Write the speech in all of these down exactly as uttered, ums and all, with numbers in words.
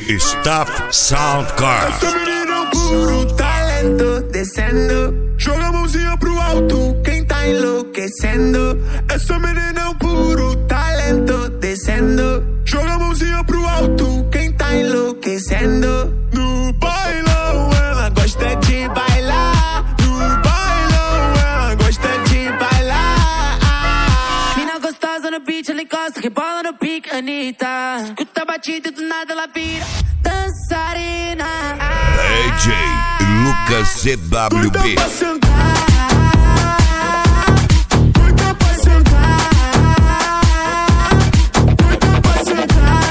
Stuff Soundcard. Essa menina é um puro talento, descendo. Joga a mãozinha pro alto, quem tá enlouquecendo. Essa menina é um puro talento, descendo. Joga a mãozinha pro alto, quem tá enlouquecendo. No bailão ela gosta de bailar. No bailão ela gosta de bailar. Mina gostosa no beat, ela encosta, rebola no pique, Anitta. Escuta a batida e do nada ela vira dançarina. D J Lucas C W B. Doida pra sentar, doida pra sentar, doida pra sentar.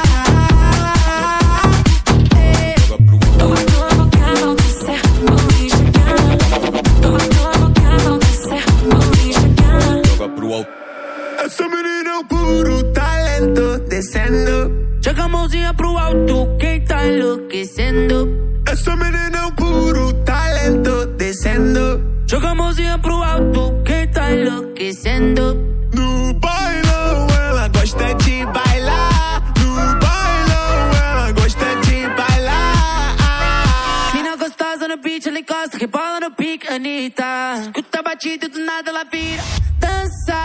Eu vou provocar, não descer, vou me chegar. Eu vou provocar, não descer, vou me chegar. Joga pro alto. Essa menina é um puro talento, descendo. Joga a mãozinha pro alto, quem tá enlouquecendo. Essa menina é um puro talento, descendo. Joga a mãozinha pro alto, quem tá enlouquecendo. No bailão ela gosta de bailar. No bailão ela gosta de bailar. Mina gostosa no beat, ela encosta, rebola no pique, Anitta. Escuta a batida e do nada ela vira dança.